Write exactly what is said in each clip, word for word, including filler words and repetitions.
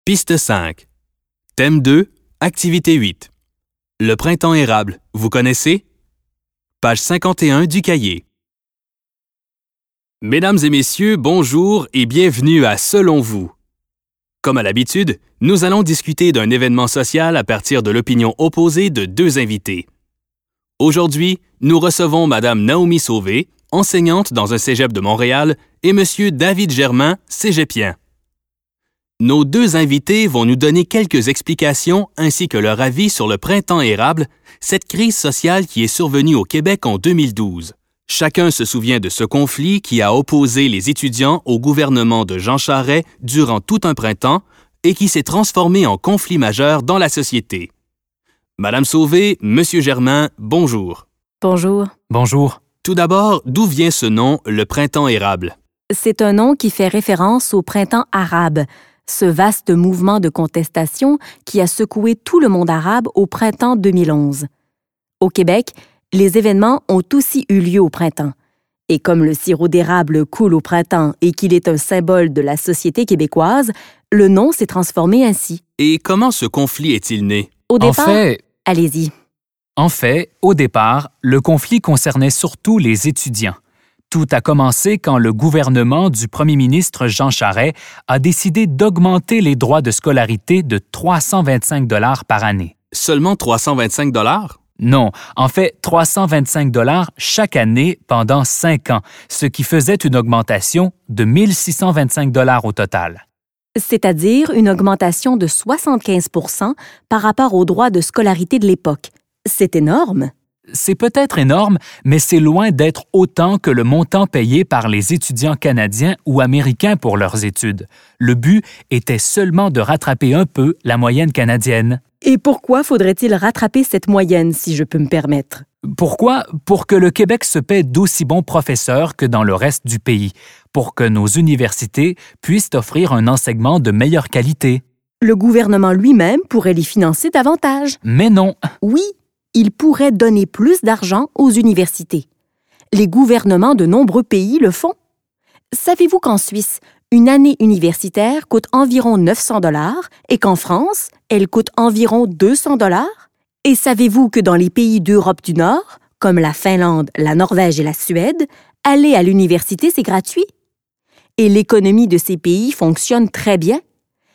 Piste cinq. Thème deux, Activité huit. Le printemps érable, vous connaissez? Page cinquante et un du cahier. Mesdames et messieurs, bonjour et bienvenue à Selon vous. Comme à l'habitude, nous allons discuter d'un événement social à partir de l'opinion opposée de deux invités. Aujourd'hui, nous recevons Madame Naomi Sauvé, enseignante dans un cégep de Montréal, et Monsieur David Germain, cégepien. Nos deux invités vont nous donner quelques explications ainsi que leur avis sur le printemps érable, cette crise sociale qui est survenue au Québec en deux mille douze. Chacun se souvient de ce conflit qui a opposé les étudiants au gouvernement de Jean Charest durant tout un printemps et qui s'est transformé en conflit majeur dans la société. Madame Sauvé, Monsieur Germain, bonjour. Bonjour. Bonjour. Tout d'abord, d'où vient ce nom, le printemps érable? C'est un nom qui fait référence au printemps arabe, ce vaste mouvement de contestation qui a secoué tout le monde arabe au printemps deux mille onze. Au Québec, les événements ont aussi eu lieu au printemps. Et comme le sirop d'érable coule au printemps et qu'il est un symbole de la société québécoise, le nom s'est transformé ainsi. Et comment ce conflit est-il né? Au départ, En fait, allez-y. en fait, au départ, le conflit concernait surtout les étudiants. Tout a commencé quand le gouvernement du premier ministre Jean Charest a décidé d'augmenter les droits de scolarité de trois cent vingt-cinq dollars par année. Seulement trois cent vingt-cinq dollars? Non, en fait, trois cent vingt-cinq dollars chaque année pendant cinq ans, ce qui faisait une augmentation de mille six cent vingt-cinq dollars au total. C'est-à-dire une augmentation de soixante-quinze pour cent par rapport aux droits de scolarité de l'époque. C'est énorme. C'est peut-être énorme, mais c'est loin d'être autant que le montant payé par les étudiants canadiens ou américains pour leurs études. Le but était seulement de rattraper un peu la moyenne canadienne. Et pourquoi faudrait-il rattraper cette moyenne, si je peux me permettre? Pourquoi? Pour que le Québec se paie d'aussi bons professeurs que dans le reste du pays, pour que nos universités puissent offrir un enseignement de meilleure qualité. Le gouvernement lui-même pourrait les financer davantage. Mais non, Oui, il pourrait donner plus d'argent aux universités. Les gouvernements de nombreux pays le font. Savez-vous qu'en Suisse, une année universitaire coûte environ neuf cents dollars et qu'en France, elle coûte environ deux cents dollars? Et savez-vous que dans les pays d'Europe du Nord, comme la Finlande, la Norvège et la Suède, aller à l'université, c'est gratuit? Et l'économie de ces pays fonctionne très bien.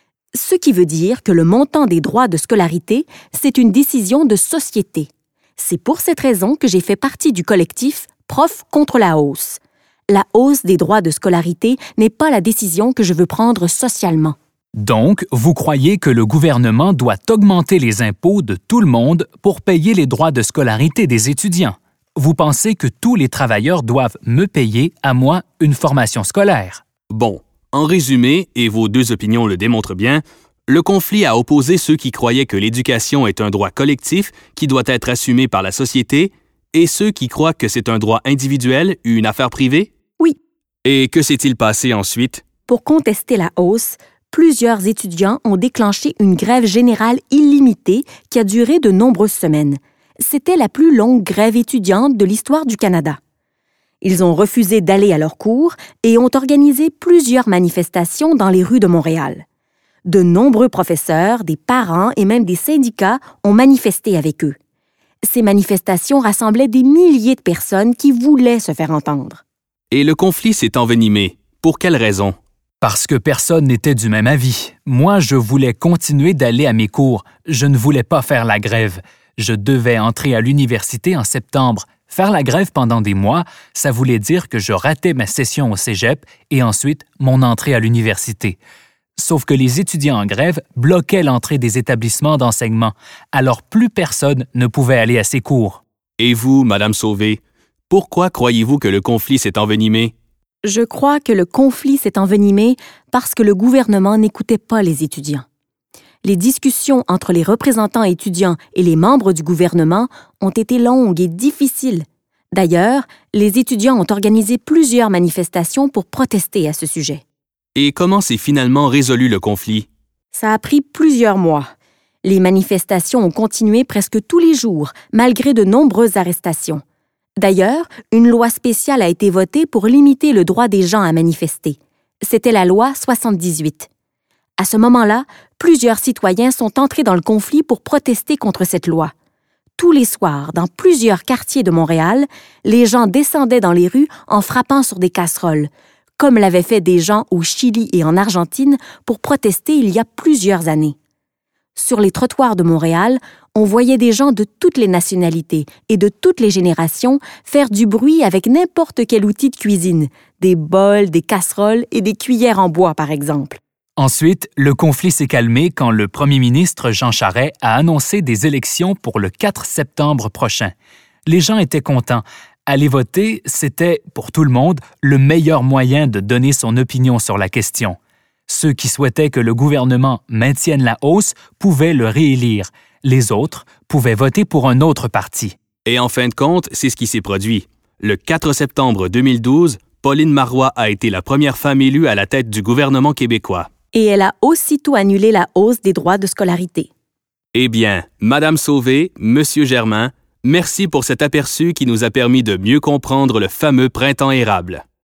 Ce qui veut dire que le montant des droits de scolarité, c'est une décision de société. C'est pour cette raison que j'ai fait partie du collectif Profs contre la hausse. La hausse des droits de scolarité n'est pas la décision que je veux prendre socialement. donc vous croyez que le gouvernement doit augmenter les impôts de tout le monde pour payer les droits de scolarité des étudiants. Vous pensez que tous les travailleurs doivent me payer, à moi, une formation scolaire. Bon, en résumé, et vos deux opinions le démontrent bien, le conflit a opposé ceux qui croyaient que l'éducation est un droit collectif qui doit être assumé par la société et ceux qui croient que c'est un droit individuel, une affaire privée? Oui. Et que s'est-il passé ensuite? Pour contester la hausse, plusieurs étudiants ont déclenché une grève générale illimitée qui a duré de nombreuses semaines. C'était la plus longue grève étudiante de l'histoire du Canada. Ils ont refusé d'aller à leurs cours et ont organisé plusieurs manifestations dans les rues de Montréal. De nombreux professeurs, des parents et même des syndicats ont manifesté avec eux. Ces manifestations rassemblaient des milliers de personnes qui voulaient se faire entendre. Et le conflit s'est envenimé. Pour quelle raison? Parce que personne n'était du même avis. Moi, je voulais continuer d'aller à mes cours. Je ne voulais pas faire la grève. Je devais entrer à l'université en septembre. Faire la grève pendant des mois, ça voulait dire que je ratais ma session au cégep et ensuite mon entrée à l'université. Sauf que les étudiants en grève bloquaient l'entrée des établissements d'enseignement, alors plus personne ne pouvait aller à ses cours. Et vous, Madame Sauvé, pourquoi croyez-vous que le conflit s'est envenimé? Je crois que le conflit s'est envenimé parce que le gouvernement n'écoutait pas les étudiants. Les discussions entre les représentants étudiants et les membres du gouvernement ont été longues et difficiles. D'ailleurs, les étudiants ont organisé plusieurs manifestations pour protester à ce sujet. Et comment s'est finalement résolu le conflit? Ça a pris plusieurs mois. Les manifestations ont continué presque tous les jours, malgré de nombreuses arrestations. D'ailleurs, une loi spéciale a été votée pour limiter le droit des gens à manifester. C'était la loi soixante-dix-huit. À ce moment-là, plusieurs citoyens sont entrés dans le conflit pour protester contre cette loi. Tous les soirs, dans plusieurs quartiers de Montréal, les gens descendaient dans les rues en frappant sur des casseroles, comme l'avaient fait des gens au Chili et en Argentine pour protester il y a plusieurs années. Sur les trottoirs de Montréal, on voyait des gens de toutes les nationalités et de toutes les générations faire du bruit avec n'importe quel outil de cuisine, des bols, des casseroles et des cuillères en bois, par exemple. Ensuite, le conflit s'est calmé quand le premier ministre Jean Charest a annoncé des élections pour le quatre septembre prochain. Les gens étaient contents. Aller voter, c'était, pour tout le monde, le meilleur moyen de donner son opinion sur la question. Ceux qui souhaitaient que le gouvernement maintienne la hausse pouvaient le réélire. Les autres pouvaient voter pour un autre parti. Et en fin de compte, c'est ce qui s'est produit. Le quatre septembre deux mille douze, Pauline Marois a été la première femme élue à la tête du gouvernement québécois. Et elle a aussitôt annulé la hausse des droits de scolarité. Eh bien, Madame Sauvé, Monsieur Germain, merci pour cet aperçu qui nous a permis de mieux comprendre le fameux printemps érable.